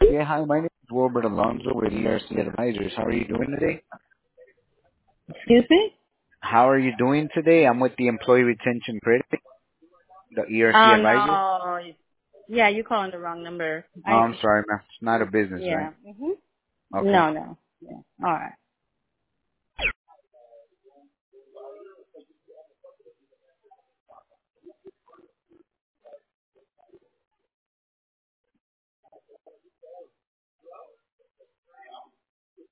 Yeah, hi, my name is Wilbert Alonso with ERC Advisors. How are you doing today? Excuse me? How are you doing today? I'm with the Employee Retention Credit, the ERC Oh, Advisors. no. Yeah, you're calling the wrong number. Oh, I'm sorry, ma'am. It's not a business, right? Yeah. Okay. No, no. Yeah. All right.